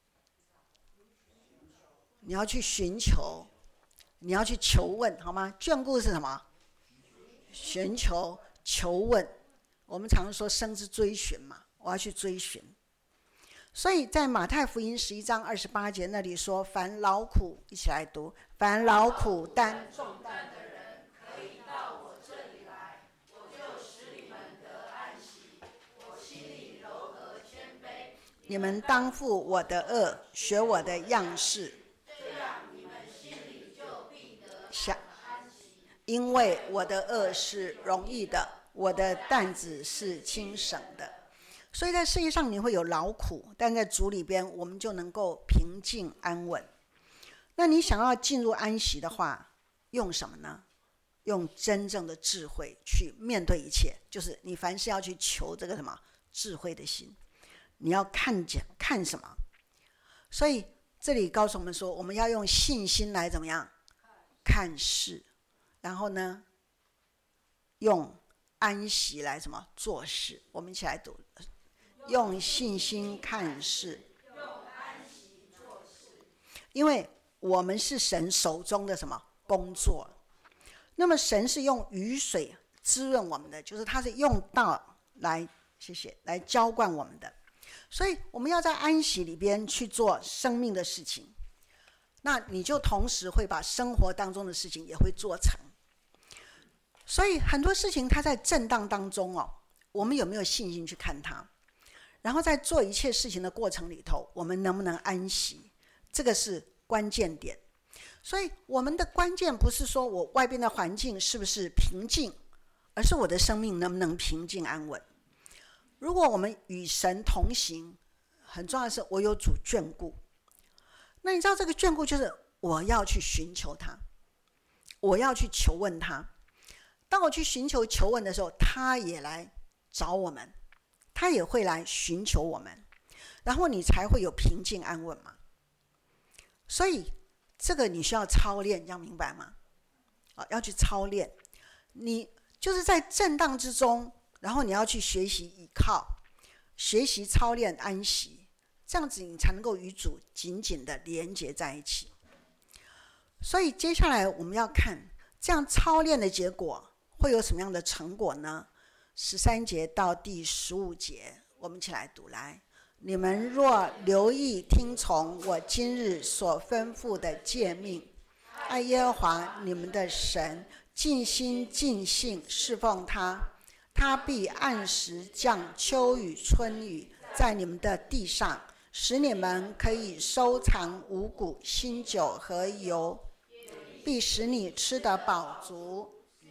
你要去寻求，你要去求问，好吗？眷顾是什么？寻求、求问。我们常说生之追寻嘛，我要去追寻。所以在马太福音11章28节那里说，凡劳苦，一起来读，凡劳苦担重担的人，可以到我这里来，我就使你们得安息。我心里柔和谦卑，你们当负我的恶，学我的样式，这样你们心里就必得安息。因为我的恶是容易的，我的担子是轻省的。所以在世界上你会有劳苦，但在主里边我们就能够平静安稳。那你想要进入安息的话，用什么呢？用真正的智慧去面对一切，就是你凡事要去求这个什么智慧的心。你要看什么？所以这里告诉我们说，我们要用信心来怎么样看事，然后呢用安息来什么做事。我们一起来读，用信心看事，用安息做事。因为我们是神手中的什么工作？那么神是用雨水滋润我们的，就是他是用道来，谢谢，来浇灌我们的。所以我们要在安息里边去做生命的事情，那你就同时会把生活当中的事情也会做成。所以很多事情它在震荡当中我们有没有信心去看它？然后在做一切事情的过程里头，我们能不能安息？这个是关键点。所以我们的关键不是说我外边的环境是不是平静，而是我的生命能不能平静安稳。如果我们与神同行，很重要的是我有主眷顾。那你知道这个眷顾就是我要去寻求他，我要去求问他。当我去寻求求问的时候，他也来找我们，他也会来寻求我们，然后你才会有平静安稳嘛。所以这个你需要操练，这样明白吗？要去操练。你就是在震荡之中，然后你要去学习倚靠，学习操练安息，这样子你才能够与主紧紧的连结在一起。所以接下来我们要看这样操练的结果会有什么样的成果呢？13节到第15节，我们一起来读来。你们若留意听从我今日所吩咐的诫命，爱耶和华你们的神，尽心尽性侍奉他，他必按时降秋雨春雨在你们的地上，使你们可以收藏五谷新酒和油，必使你吃得饱足，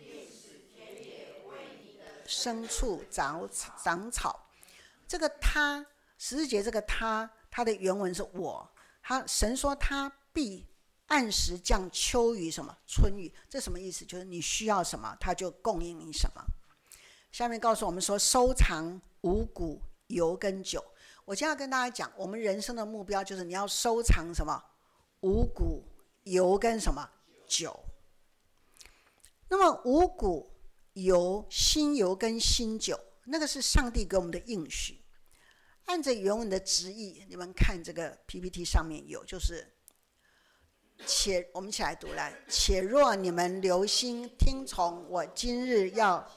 牲畜长草。这个他14节这个他的原文是我，神说他必按时降秋雨什么春雨，这什么意思？就是你需要什么他就供应你什么。下面告诉我们说收藏五谷油跟酒。我今天要跟大家讲，我们人生的目标就是你要收藏什么五谷油跟什么酒。那么五谷油、新油跟新酒，那个是上帝给我们的应许。按着原文的直译，你们看这个 PPT 上面有，就是我们一起来读来，且若你们留心听从我今日要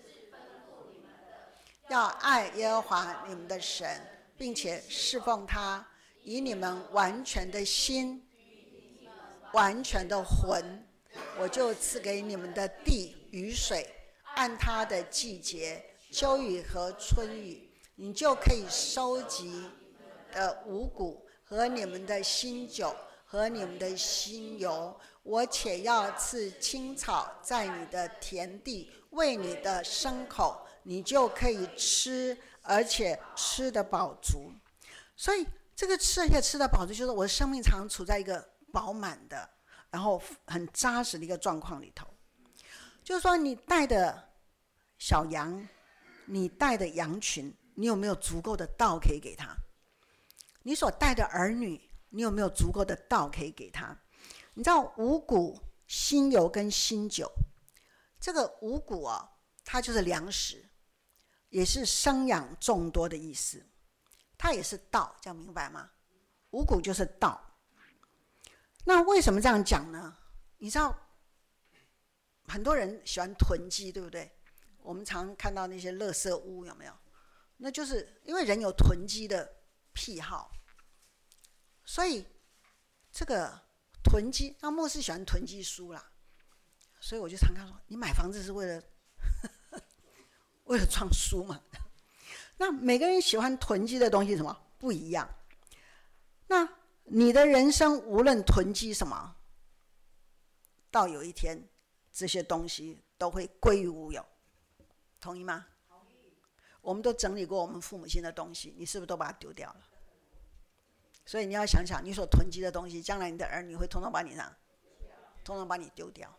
爱耶和华你们的神，并且侍奉他，以你们完全的心、完全的魂，我就赐给你们的地雨水，按它的季节，秋雨和春雨，你就可以收集的五谷和你们的新酒和你们的新油，我且要赐青草在你的田地，为你的牲口，你就可以吃，而且吃得饱足。所以这个吃而且吃得饱足，就是我的生命常处在一个饱满的，然后很扎实的一个状况里头。就是说你带的小羊，你带的羊群，你有没有足够的道可以给他？你所带的儿女，你有没有足够的道可以给他？你知道五谷、新油跟新酒，这个五谷它就是粮食，也是生养众多的意思，它也是道，这样明白吗？五谷就是道。那为什么这样讲呢？你知道很多人喜欢囤积，对不对？我们常看到那些垃圾屋，有没有？那就是因为人有囤积的癖好，所以这个囤积，那牧师喜欢囤积书啦，所以我就常看说，你买房子是为了为了装书嘛？那每个人喜欢囤积的东西什么不一样？那你的人生无论囤积什么，到有一天这些东西都会归于无有，同意吗？我们都整理过我们父母亲的东西，你是不是都把它丢掉了？所以你要想想，你所囤积的东西，将来你的儿女会统统把你丢掉。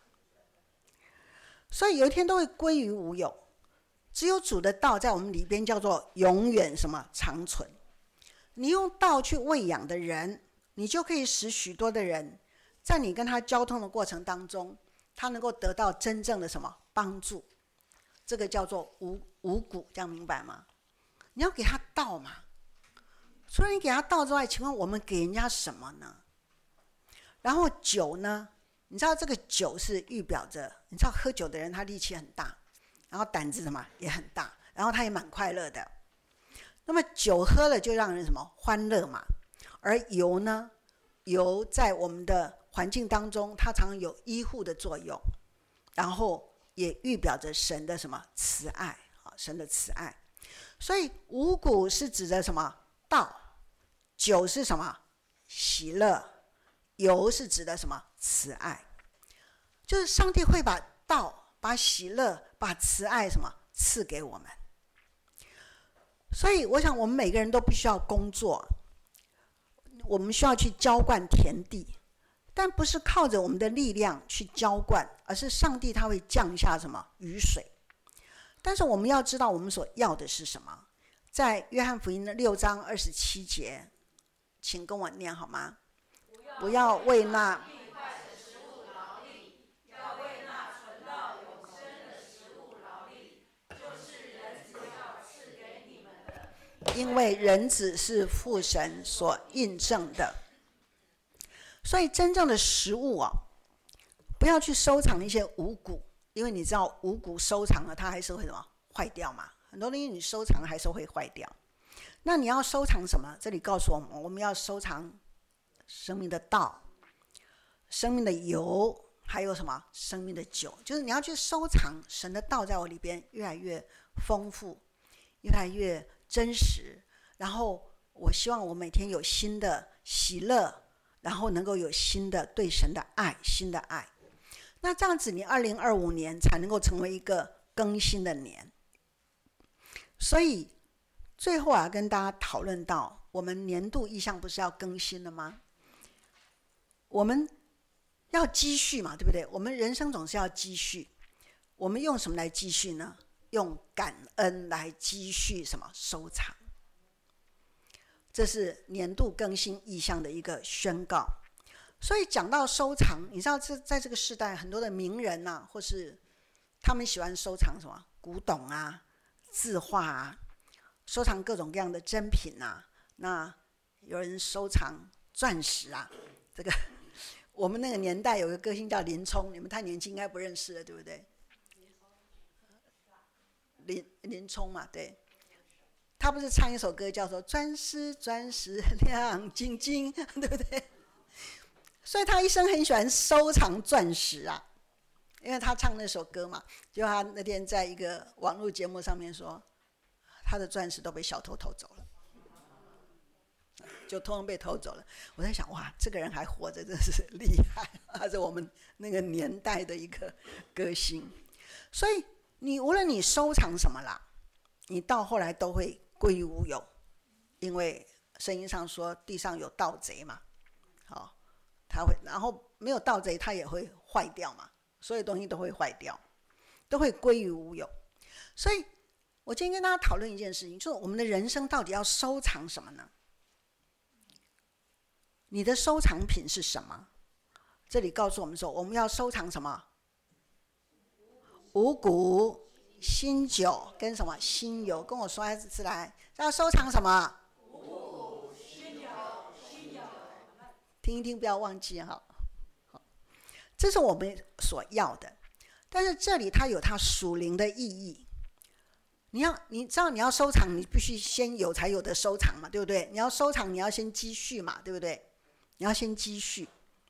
所以有一天都会归于无有。只有主的道在我们里边叫做永远什么长存。你用道去喂养的人，你就可以使许多的人在你跟他交通的过程当中，他能够得到真正的什么帮助。这个叫做五谷，这样明白吗？你要给他道嘛。除了你给他道之外，请问我们给人家什么呢？然后酒呢？你知道这个酒是预表着，你知道喝酒的人他力气很大，然后胆子什么也很大，然后他也蛮快乐的。那么酒喝了就让人什么欢乐嘛。而油呢？油在我们的环境当中，它常常有医护的作用，然后也预表着神的什么慈爱，神的慈爱。所以五谷是指的什么？道。酒是什么？喜乐。油是指的什么？慈爱。就是上帝会把道、把喜乐、把慈爱什么赐给我们。所以我想我们每个人都必须要工作，我们需要去浇灌田地，但不是靠着我们的力量去浇灌，而是上帝他会降下什么雨水。但是我们要知道我们所要的是什么。在约翰福音的6章27节，请跟我念好吗？不要为那因为人子是父神所印证的。所以真正的食物不要去收藏一些五谷，因为你知道五谷收藏了它还是会什么坏掉嘛，很多东西你收藏还是会坏掉。那你要收藏什么？这里告诉我们，我们要收藏生命的道、生命的油，还有什么生命的酒，就是你要去收藏神的道在我里边越来越丰富，越来越真实。然后我希望我每天有新的喜乐，然后能够有新的对神的爱，新的爱。那这样子你2025年才能够成为一个更新的年。所以最后跟大家讨论到，我们年度意向不是要更新了吗？我们要积蓄嘛，对不对？我们人生总是要积蓄。我们用什么来积蓄呢？用感恩来积蓄什么？收藏。这是年度更新意向的一个宣告。所以讲到收藏，你知道在这个时代，很多的名人或是他们喜欢收藏什么古董啊、字画啊，收藏各种各样的珍品啊。那有人收藏钻石啊，这个我们那个年代有个歌星叫林冲，你们太年轻应该不认识了，对不对？林冲嘛，对，他不是唱一首歌叫做钻石钻石亮晶晶，对不对？所以他一生很喜欢收藏钻石啊，因为他唱那首歌嘛。就他那天在一个网络节目上面说，他的钻石都被小偷偷走了，就通通被偷走了。我在想，哇，这个人还活着，真是厉害，他是我们那个年代的一个歌星。所以你无论你收藏什么啦，你到后来都会归于无有，因为圣经上说地上有盗贼嘛，好，他会，然后没有盗贼，他也会坏掉嘛，所有东西都会坏掉，都会归于无有。所以我今天跟大家讨论一件事情，就是我们的人生到底要收藏什么呢？你的收藏品是什么？这里告诉我们说，我们要收藏什么？五谷、新酒跟什么新油？跟我说一次来，要收藏什么？ 五谷、新油、新油。 听一听，不要忘记哈。这是我们所要的，但是这里它有它属灵的意义。你知道你要收藏，你必须先有才有的收藏嘛，对不对？你要收藏，你要先积蓄嘛，对不对？你要先积蓄。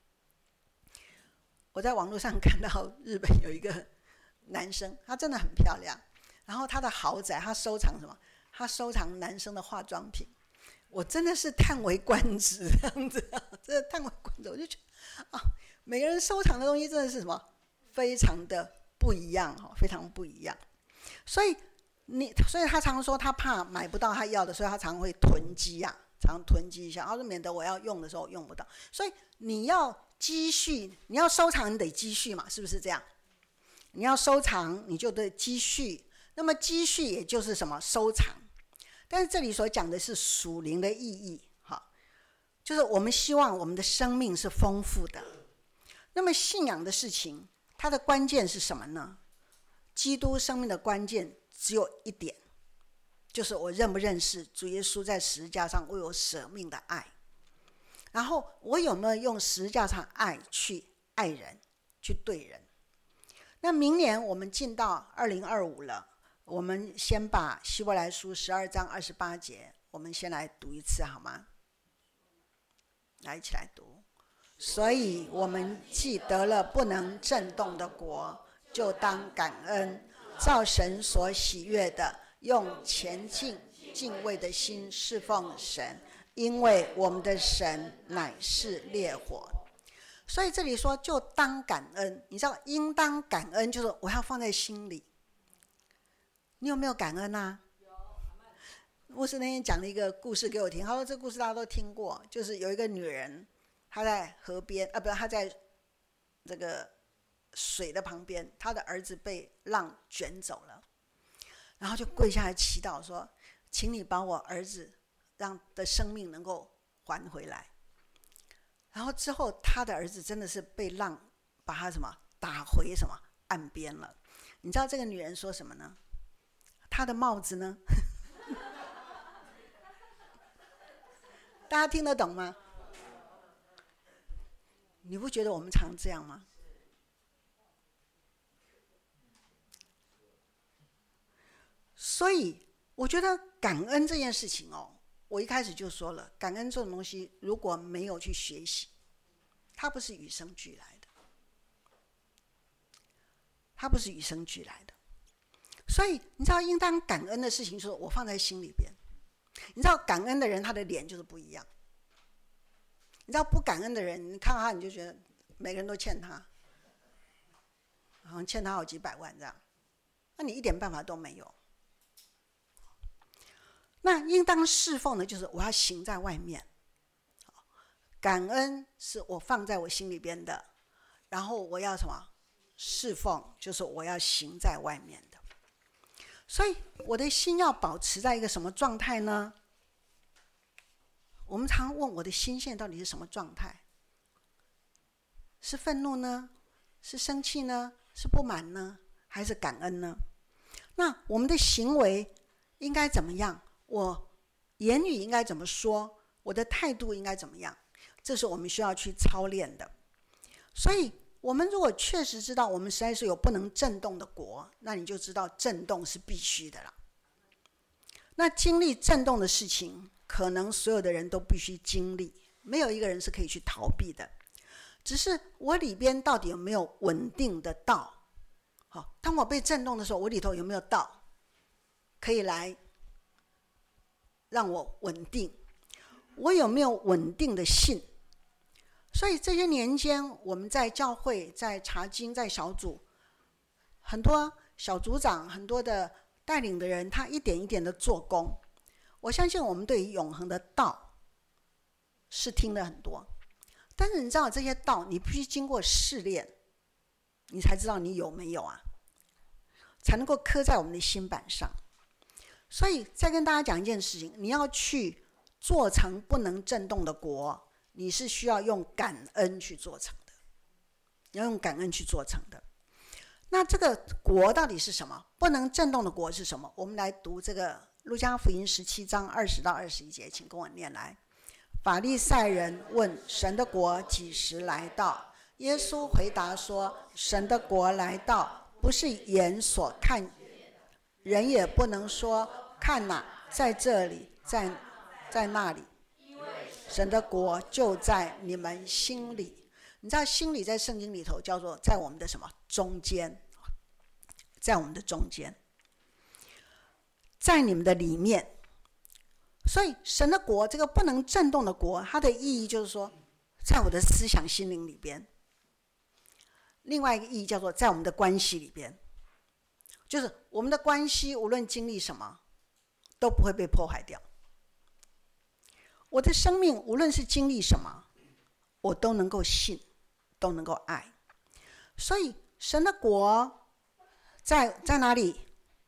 我在网络上看到日本有一个男生，他真的很漂亮，然后他的豪宅，他收藏什么？他收藏男生的化妆品。我真的是叹为观止，这样子，真的叹为观止。我就觉得啊，每个人收藏的东西真的是什么，非常的不一样，非常不一样。所以他常说他怕买不到他要的，所以他常会囤积啊，常囤积一下，然后免得我要用的时候用不到。所以你要积蓄，你要收藏，你得积蓄嘛，是不是这样？你要收藏，你就得积蓄。那么积蓄也就是什么？收藏。但是这里所讲的是属灵的意义，就是我们希望我们的生命是丰富的。那么信仰的事情，它的关键是什么呢？基督生命的关键只有一点，就是我认不认识主耶稣在十字架上为我舍命的爱，然后我有没有用十字架上爱去爱人，去对人。那明年我们进到2025了，我们先把希伯来书12章28节，我们先来读一次好吗？来，一起来读。所以我们既得了不能震动的国，就当感恩，照神所喜悦的，用虔敬敬畏的心侍奉神，因为我们的神乃是烈火。所以这里说就当感恩，你知道应当感恩就是我要放在心里。你有没有感恩啊？牧师那天讲了一个故事给我听，他说这故事大家都听过，就是有一个女人，她在河边不是，她在这个水的旁边，她的儿子被浪卷走了，然后就跪下来祈祷说，请你把我儿子的生命能够还回来。然后之后他的儿子真的是被浪把他什么打回什么岸边了。你知道这个女人说什么呢？她的帽子呢？大家听得懂吗？你不觉得我们常这样吗？所以我觉得感恩这件事情我一开始就说了，感恩这种东西如果没有去学习，它不是与生俱来的，它不是与生俱来的。所以你知道应当感恩的事情，就是我放在心里边。你知道感恩的人他的脸就是不一样，你知道不感恩的人，你看到他你就觉得每个人都欠他，好像欠他好几百万这样，那你一点办法都没有。那应当侍奉的就是我要行在外面，感恩是我放在我心里边的，然后我要什么？侍奉就是我要行在外面的。所以我的心要保持在一个什么状态呢？我们常问我的心现在到底是什么状态？是愤怒呢？是生气呢？是不满呢？ 还是感恩呢？那我们的行为应该怎么样？我言语应该怎么说？我的态度应该怎么样？这是我们需要去操练的。所以我们如果确实知道我们实在是有不能震动的国，那你就知道震动是必须的了。那经历震动的事情，可能所有的人都必须经历，没有一个人是可以去逃避的。只是我里边到底有没有稳定的道？好，当我被震动的时候，我里头有没有道可以来让我稳定？我有没有稳定的信？所以这些年间，我们在教会、在查经、在小组，很多小组长、很多的带领的人，他一点一点的做工。我相信我们对于永恒的道是听了很多，但是你知道这些道，你必须经过试炼，你才知道你有没有啊，才能够刻在我们的心板上。所以再跟大家讲一件事情，你要去做成不能震动的国，你是需要用感恩去做成的，你要用感恩去做成的。那这个国到底是什么？不能震动的国是什么？我们来读这个路加福音17章20到21节，请跟我念来。法利赛人问神的国几时来到？耶稣回答说，神的国来到，不是眼所看，人也不能说看哪，在这里，在那里，神的国就在你们心里。你知道心里在圣经里头叫做在我们的什么中间，在我们的中间，在你们的里面。所以神的国，这个不能震动的国，它的意义就是说在我的思想心灵里边。另外一个意义叫做在我们的关系里边，就是我们的关系无论经历什么都不会被破坏掉。我的生命无论是经历什么，我都能够信，都能够爱。所以神的国在哪里？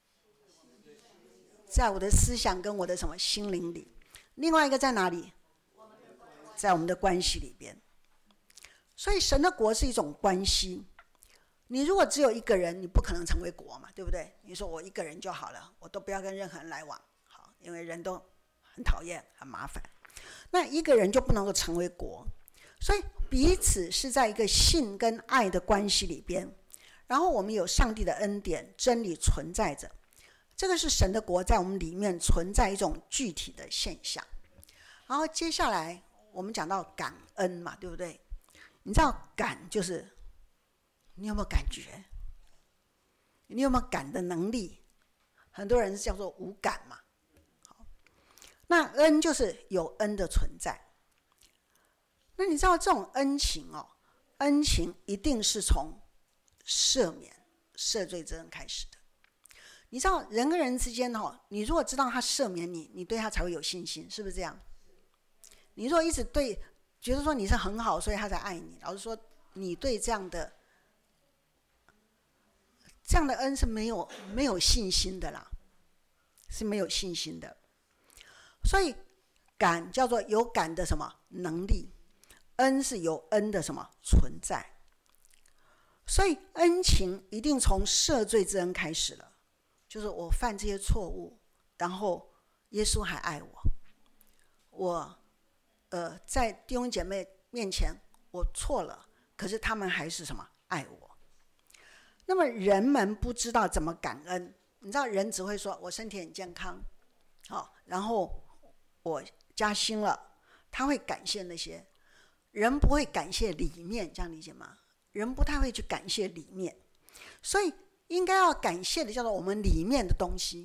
在我的思想跟我的什么心灵里。另外一个在哪里？在我们的关系里边。所以神的国是一种关系。你如果只有一个人，你不可能成为国嘛，对不对？你说我一个人就好了，我都不要跟任何人来往，好，因为人都很讨厌，很麻烦。那一个人就不能够成为国。所以彼此是在一个信跟爱的关系里边，然后我们有上帝的恩典，真理存在着。这个是神的国在我们里面存在一种具体的现象。然后接下来我们讲到感恩嘛，对不对？你知道感就是你有没有感觉？你有没有感的能力？很多人是叫做无感嘛。好，那恩就是有恩的存在。那你知道这种恩情哦，恩情一定是从赦免、赦罪之恩开始的。你知道人跟人之间你如果知道他赦免你，你对他才会有信心，是不是这样？你如果一直觉得说你是很好，所以他才爱你，老实说，你对这样的恩是没有信心的啦，是没有信心的。所以感叫做有感的什么能力，恩是有恩的什么存在。所以恩情一定从赦罪之恩开始了。就是我犯这些错误，然后耶稣还爱我。我在弟兄姐妹面前我错了，可是他们还是什么爱我。那么人们不知道怎么感恩，你知道人只会说我身体很健康，然后我加薪了，他会感谢那些，人不会感谢里面，这样理解吗？人不太会去感谢里面，所以应该要感谢的叫做我们里面的东西。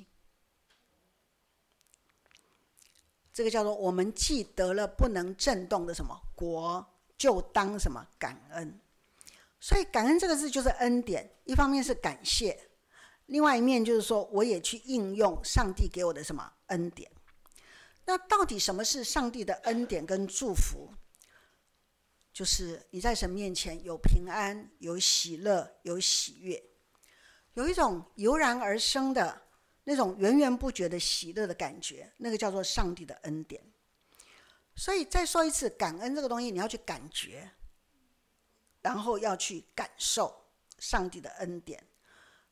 这个叫做我们既得了不能震动的什么国，就当什么感恩。所以感恩这个字就是恩典，一方面是感谢，另外一面就是说我也去应用上帝给我的什么恩典。那到底什么是上帝的恩典跟祝福？就是你在神面前有平安，有喜乐，有喜悦，有一种油然而生的那种源源不绝的喜乐的感觉，那个叫做上帝的恩典。所以再说一次，感恩这个东西你要去感觉，然后要去感受上帝的恩典。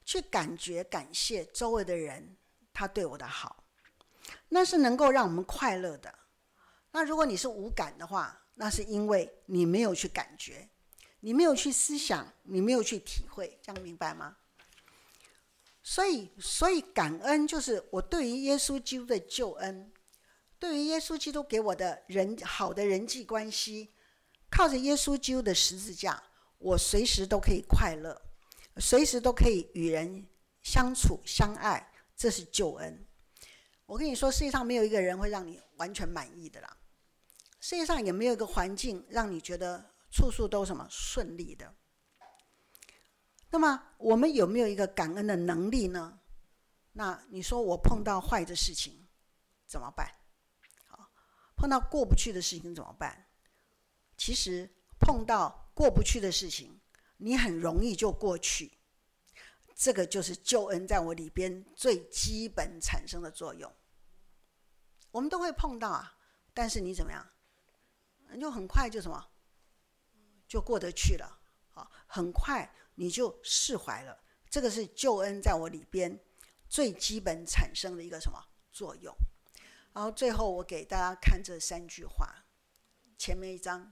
去感觉感谢周围的人他对我的好，那是能够让我们快乐的。那如果你是无感的话，那是因为你没有去感觉，你没有去思想，你没有去体会，这样明白吗？所以感恩就是我对于耶稣基督的救恩，对于耶稣基督给我的好的人际关系，靠着耶稣基督的十字架，我随时都可以快乐，随时都可以与人相处相爱，这是救恩。我跟你说，世界上没有一个人会让你完全满意的啦，世界上也没有一个环境让你觉得处处都什么顺利的。那么我们有没有一个感恩的能力呢？那你说我碰到坏的事情怎么办？碰到过不去的事情怎么办？其实碰到过不去的事情，你很容易就过去。这个就是救恩在我里边最基本产生的作用。我们都会碰到啊，但是你怎么样？你就很快就什么，就过得去了。很快你就释怀了。这个是救恩在我里边最基本产生的一个什么作用？然后最后我给大家看这3句话，前面一章，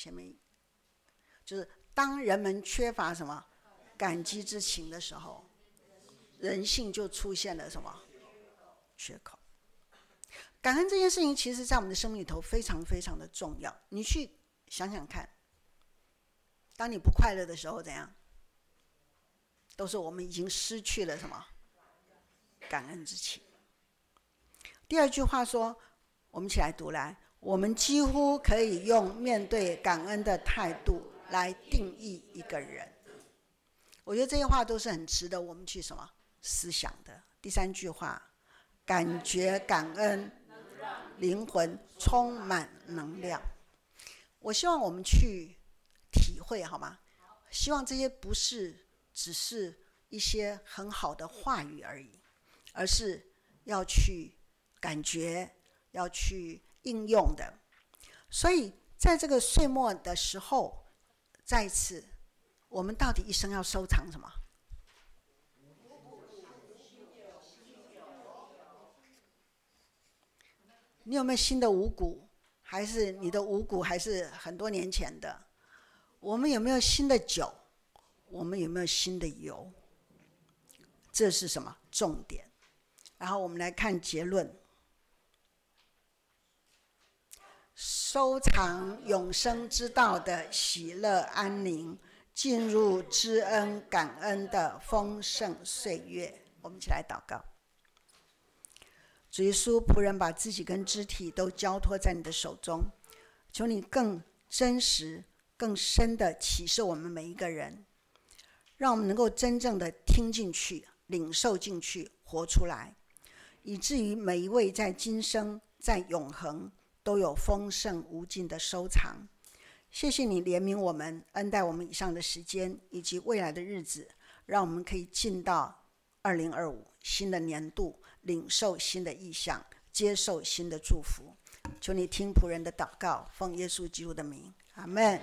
就是当人们缺乏什么感激之情的时候，人性就出现了什么缺口。感恩这件事情，其实在我们的生命里头非常非常的重要。你去想想看，当你不快乐的时候怎样？都是我们已经失去了什么感恩之情。第2句话说，我们一起来读来，我们几乎可以用面对感恩的态度来定义一个人。我觉得这些话都是很值得我们去什么思想的。第3句话，感觉感恩，灵魂充满能量。我希望我们去体会，好吗？希望这些不是只是一些很好的话语而已，而是要去感觉，要去应用的。所以在这个岁末的时候，再一次，我们到底一生要收藏什么？你有没有新的五谷？还是你的五谷还是很多年前的？我们有没有新的酒？我们有没有新的油？这是什么重点？然后我们来看结论：收藏永生之道的喜乐安宁，进入知恩感恩的丰盛岁月。我们一起来祷告。主耶稣，仆人把自己跟肢体都交托在你的手中，求你更真实更深的启示我们每一个人，让我们能够真正的听进去，领受进去，活出来，以至于每一位在今生在永恒都有丰盛无尽的收藏。谢谢你怜悯我们，恩待我们以上的时间以及未来的日子，让我们可以进到2025新的年度，领受新的意象，接受新的祝福。求你听仆人的祷告，奉耶稣基督的名，阿们。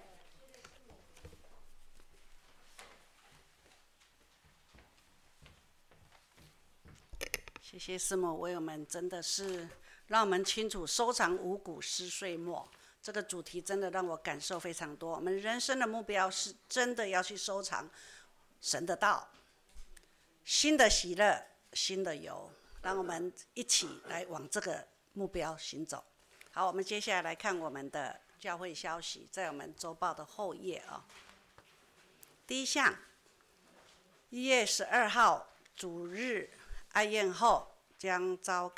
谢谢师母为我们真的是让我们清楚收藏五谷思岁末这个主题，真的让我感受非常多。我们人生的目标是真的要去收藏神的道，新的喜乐，新的油，让我们一起来往这个目标行走。好，我们接下来看我们的教会消息，在我们周报的后页啊。第一项，1月12号主日爱宴后将召